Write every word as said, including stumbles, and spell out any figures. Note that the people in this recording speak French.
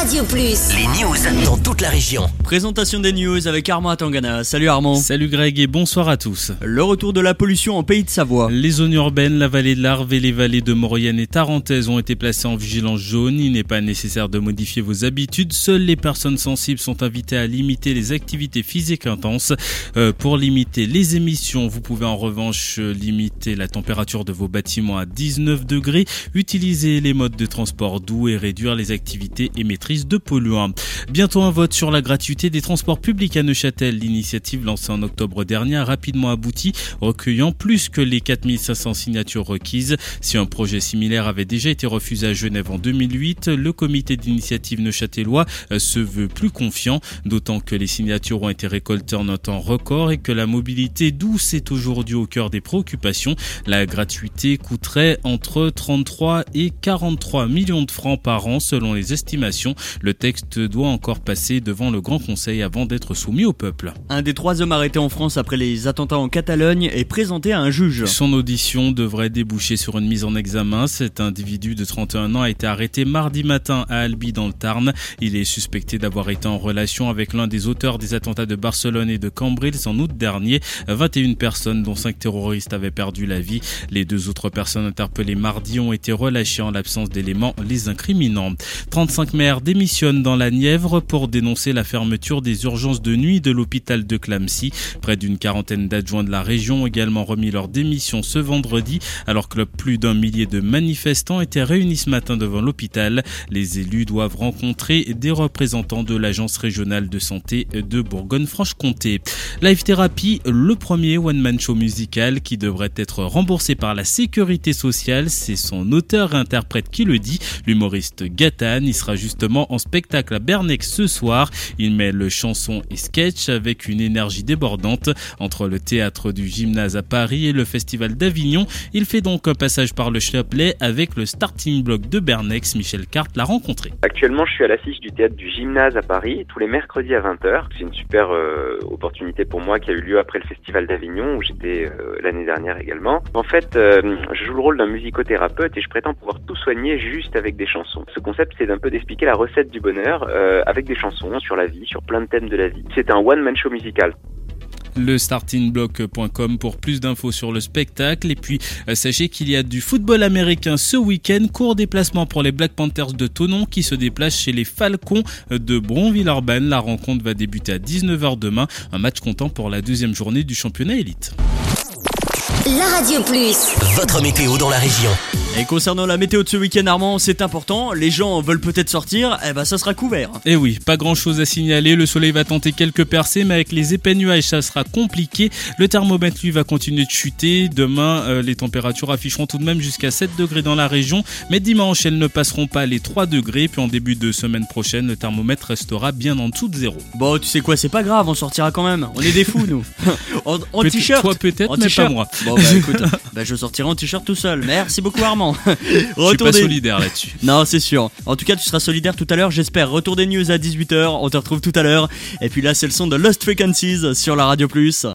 Radio Plus. Les news dans toute la région. Présentation des news avec Armand Atangana. Salut Armand. Salut Greg et bonsoir à tous. Le retour de la pollution en Pays de Savoie. Les zones urbaines, la vallée de l'Arve et les vallées de Maurienne et Tarentaise ont été placées en vigilance jaune. Il n'est pas nécessaire de modifier vos habitudes. Seules les personnes sensibles sont invitées à limiter les activités physiques intenses. Euh, pour limiter les émissions, vous pouvez en revanche limiter la température de vos bâtiments à dix-neuf degrés, utiliser les modes de transport doux et réduire les activités émettrices de polluants. Bientôt un vote sur la gratuité des transports publics à Neuchâtel. L'initiative lancée en octobre dernier a rapidement abouti, recueillant plus que les quatre mille cinq cents signatures requises. Si un projet similaire avait déjà été refusé à Genève en deux mille huit, le comité d'initiative neuchâtelois se veut plus confiant, d'autant que les signatures ont été récoltées en un temps record et que la mobilité douce est aujourd'hui au cœur des préoccupations. La gratuité coûterait entre trente-trois et quarante-trois millions de francs par an selon les estimations. Le texte doit encore passer devant le Grand Conseil avant d'être soumis au peuple. Un des trois hommes arrêtés en France après les attentats en Catalogne est présenté à un juge. Son audition devrait déboucher sur une mise en examen. Cet individu de trente et un ans a été arrêté mardi matin à Albi dans le Tarn. Il est suspecté d'avoir été en relation avec l'un des auteurs des attentats de Barcelone et de Cambrils en août dernier. vingt et une personnes, dont cinq terroristes, avaient perdu la vie. Les deux autres personnes interpellées mardi ont été relâchées en l'absence d'éléments les incriminant. trente-cinq maires démissionnent dans la Nièvre pour dénoncer la fermeture des urgences de nuit de l'hôpital de Clamecy. Près d'une quarantaine d'adjoints de la région ont également remis leur démission ce vendredi, alors que plus d'un millier de manifestants étaient réunis ce matin devant l'hôpital. Les élus doivent rencontrer des représentants de l'Agence régionale de santé de Bourgogne-Franche-Comté. Live Therapy, le premier one-man show musical qui devrait être remboursé par la sécurité sociale, c'est son auteur et interprète qui le dit, l'humoriste Gatane. Il sera justement en spectacle à Bernec ce soir. Il mêle chansons et sketch avec une énergie débordante. Entre le théâtre du Gymnase à Paris et le festival d'Avignon, il fait donc un passage par le Chapelet avec le starting block de Bernec. Michel Carte l'a rencontré. Actuellement, je suis à l'affiche du théâtre du Gymnase à Paris, tous les mercredis à vingt heures. C'est une super euh, opportunité pour moi qui a eu lieu après le festival d'Avignon où j'étais euh, l'année dernière également. En fait, euh, je joue le rôle d'un musicothérapeute et je prétends pouvoir tout soigner juste avec des chansons. Ce concept, c'est d'un peu d'expliquer la recette du bonheur euh, avec des chansons sur la vie, sur plein de thèmes de la vie. C'est un one-man show musical. Le startingblock point com pour plus d'infos sur le spectacle. Et puis, euh, sachez qu'il y a du football américain ce week-end. Court déplacement pour les Black Panthers de Thonon qui se déplacent chez les Falcons de Bronville-Urbanne. La rencontre va débuter à dix-neuf heures demain. Un match comptant pour la deuxième journée du championnat élite. La Radio Plus. Votre météo dans la région. Et concernant la météo de ce week-end, Armand, c'est important. Les gens veulent peut-être sortir, eh ben ça sera couvert. Et oui, pas grand-chose à signaler. Le soleil va tenter quelques percées, mais avec les épais nuages, ça sera compliqué. Le thermomètre, lui, va continuer de chuter. Demain, euh, les températures afficheront tout de même jusqu'à sept degrés dans la région. Mais dimanche, elles ne passeront pas les trois degrés. Puis en début de semaine prochaine, le thermomètre restera bien en dessous de zéro. Bon, tu sais quoi, c'est pas grave, on sortira quand même. On est des fous, nous. en, en Peut- t-shirt. Toi peut-être, En mais t-shirt. pas moi. Bon, bah écoute, bah, je sortirai en t-shirt tout seul. Merci beaucoup, Armand. Je suis Retour pas des- solidaire là-dessus. Non, c'est sûr. En tout cas, tu seras solidaire tout à l'heure, j'espère. Retour des news à dix-huit heures. On te retrouve tout à l'heure. Et puis là, c'est le son de Lost Frequencies sur la Radio Plus.